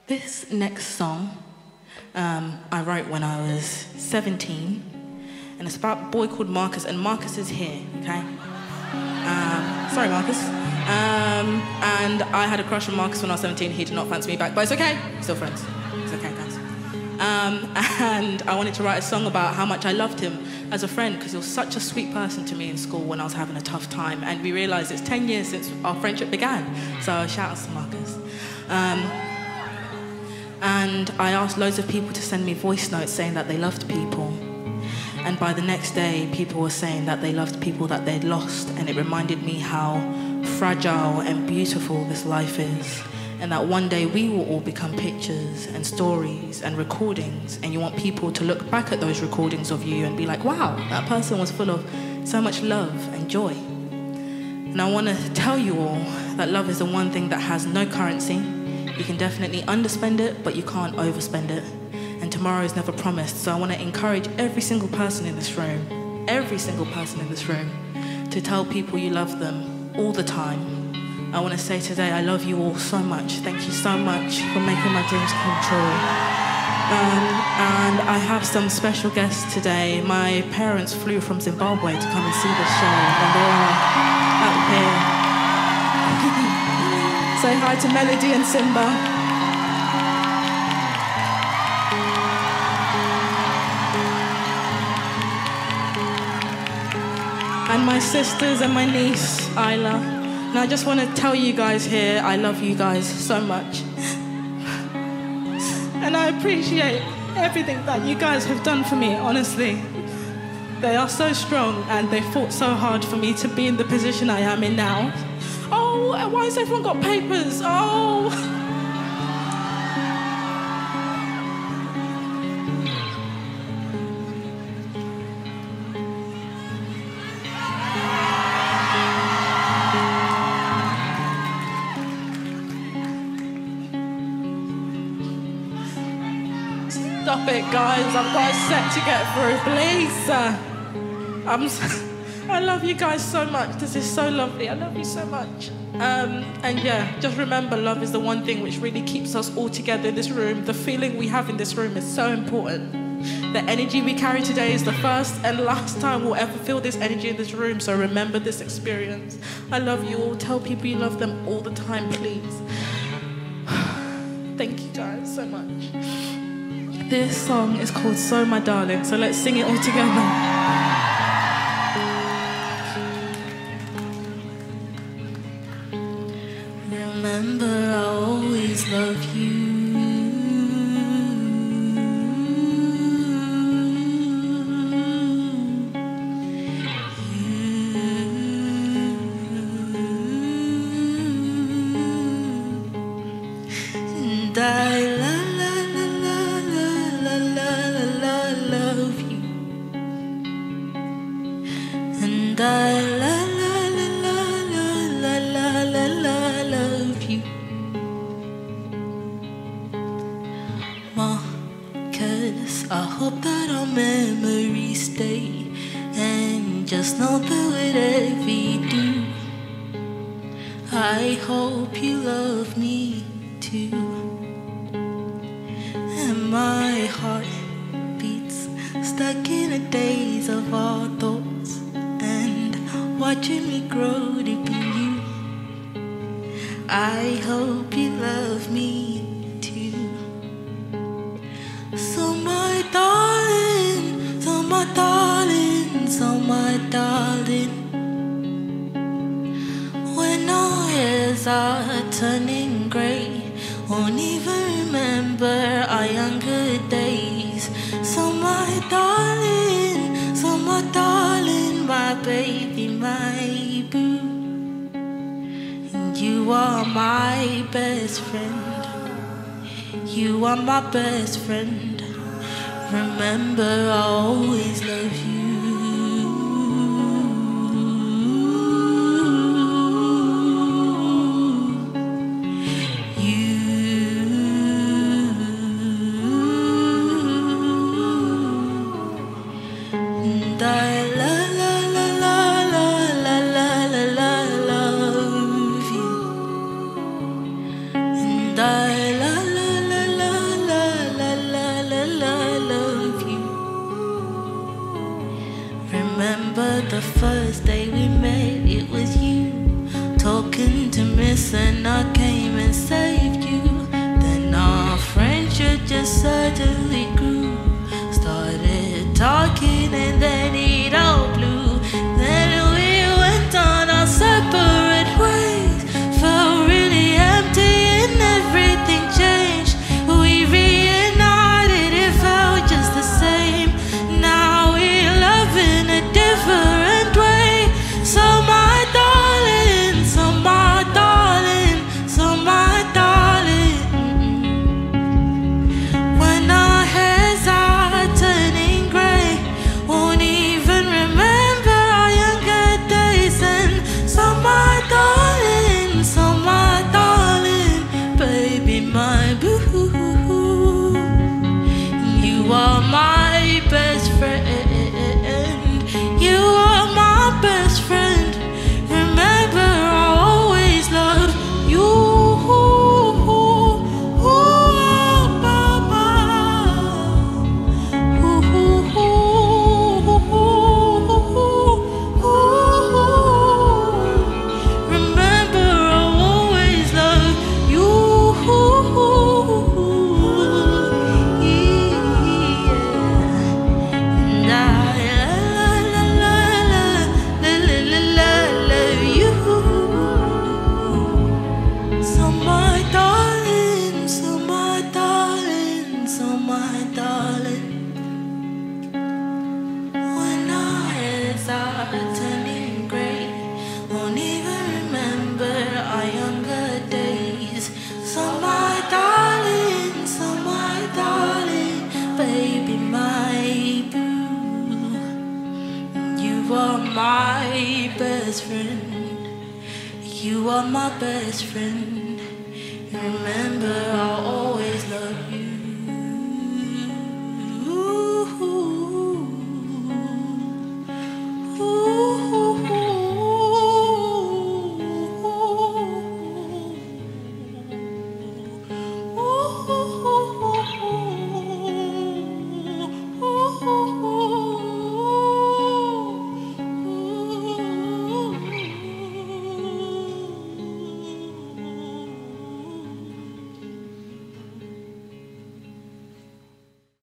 This next song I wrote when I was 17, and it's about a boy called Marcus, and Marcus is here, okay? Sorry, Marcus. And I had a crush on Marcus when I was 17. He did not fancy me back, but it's okay. Still friends. It's okay, guys. And I wanted to write a song about how much I loved him as a friend, because he was such a sweet person to me in school when I was having a tough time. And we realised it's 10 years since our friendship began. So shout out to Marcus. And I asked loads of people to send me voice notes saying that they loved people. And by the next day, people were saying that they loved people that they'd lost. And it reminded me how fragile and beautiful this life is. And that one day we will all become pictures and stories and recordings. And you want people to look back at those recordings of you and be like, wow, that person was full of so much love and joy. And I want to tell you all that love is the one thing that has no currency. You can definitely underspend it, but you can't overspend it. And tomorrow is never promised. So I want to encourage every single person in this room, to tell people you love them all the time. I want to say today, I love you all so much. Thank you so much for making my dreams come true. And I have some special guests today. My parents flew from Zimbabwe to come and see this show, and they are out here. Say hi to Melody and Simba. And my sisters and my niece, Isla. And I just want to tell you guys here, I love you guys so much. And I appreciate everything that you guys have done for me, honestly. They are so strong and they fought so hard for me to be in the position I am in now. Oh, why has everyone got papers? Oh. Stop it, guys. I've got a set to get through, please. I love you guys so much. This is so lovely. I love you so much. And yeah, just remember, love is the one thing which really keeps us all together in this room. The feeling we have in this room is so important. The energy we carry today is the first and last time we'll ever feel this energy in this room. So remember this experience. I love you all. Tell people you love them all the time, please. Thank you guys so much. This song is called So My Darling, so let's sing it all together. Remember, I always love you. And I love you. And I love you. Marcus, I hope that our memories stay. And just know that whatever you do, I hope you love me too. And my heart beats stuck in a daze of our thoughts, and watching me grow deep in you. I hope you love me too. So my darling, so my darling, so my darling. When our hairs are turning grey, won't even remember our younger days. So my darling, my baby, my boo. And you are my best friend. You are my best friend. Remember, I always love you. And I love you. And I the first day we met, it was you talking to Miss, and I came and saved you. Then our friendship just suddenly grew. Started talking and then it all blew. Then we went on our separate ways. Felt really empty and everything changed. We reunited, it felt just the same. Now we love in a different way. So my darling, so my darling, so my darling. When our hairs are turning grey, won't even remember our younger days. And so my darling, so my darling, baby, my boo. You are my best friend. You are my best friend. Remember, I always love you. Remember, I always love you. And love you. So my darling, so my darling, so my darling. When our heads are turning grey, won't even remember our younger days. So my darling, baby, my boo. You are my best friend. You are my best friend. Remember, I'll always love you.